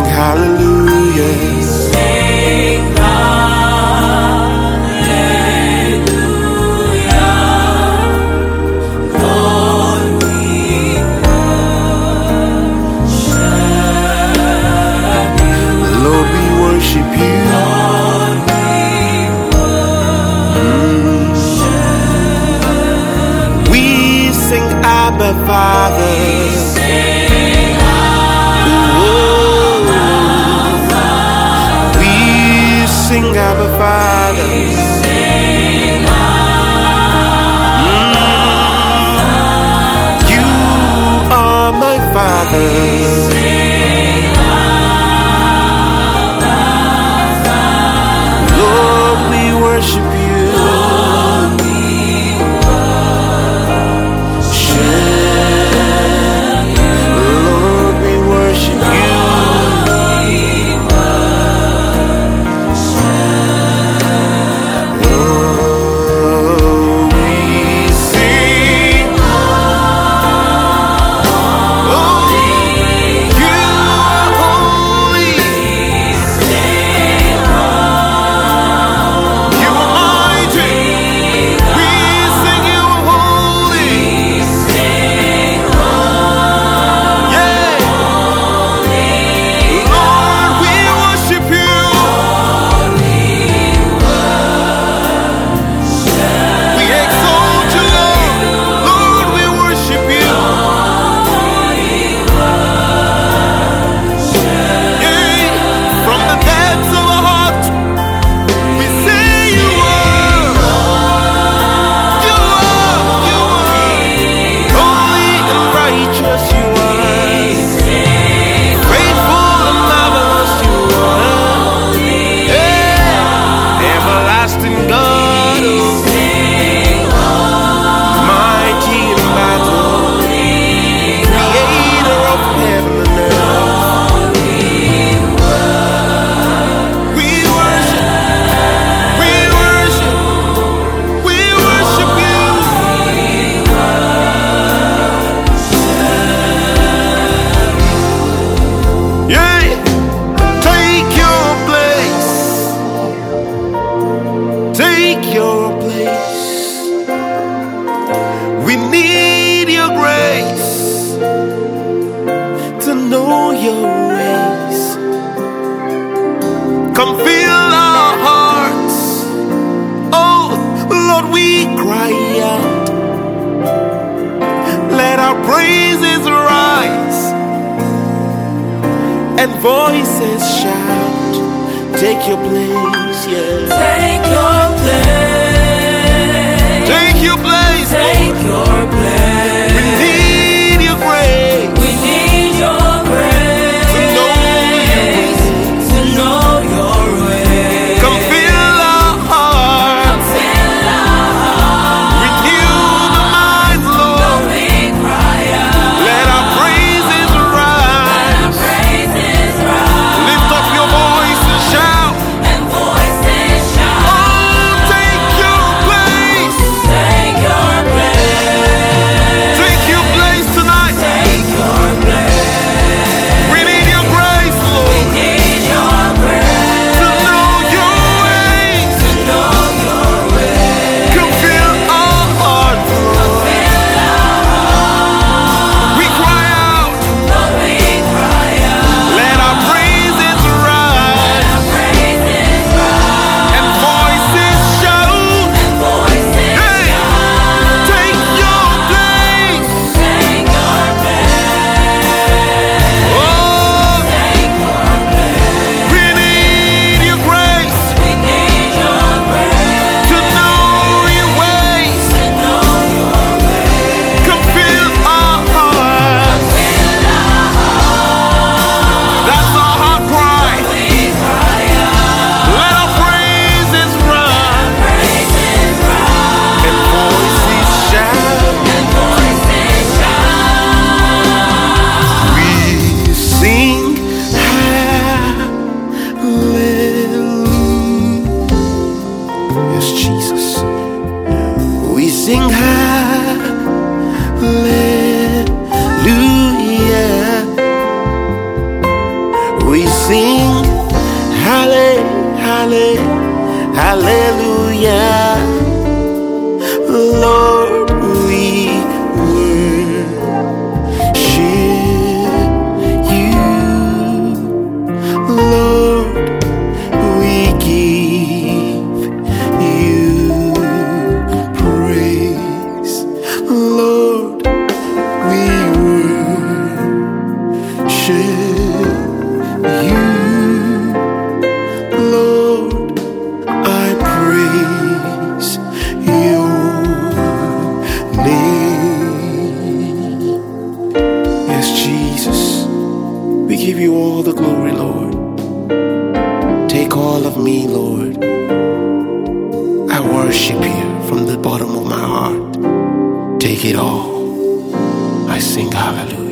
hallelujah. Sing hallelujah. Lord, we worship you. Lord, we worship you. Lord, we worship. We sing Abba Father. Sing Abba Father. You are my Father. Lord, we worship you. Lord, we worship you. Take your place. We need your grace to know your ways. Come fill our hearts. Oh, Lord, we cry out. Let our praises rise and voices shout. Take your place, yeah. Take your place. Take your place. Take your place. We need your grace. We need your grace to know your ways. To know your ways. Come fill our hearts. Come fill our hearts. Renew the minds, Lord. Lord, we cry out. Let our praises rise. Let our praises rise. Lift up your voice and shout. And voices shout. Oh, take your place. Take your worship you, Lord. I praise your name. Yes, Jesus, we give you all the glory, Lord. Take all of me, Lord. I worship you from the bottom of my heart. Take it all. I sing hallelujah.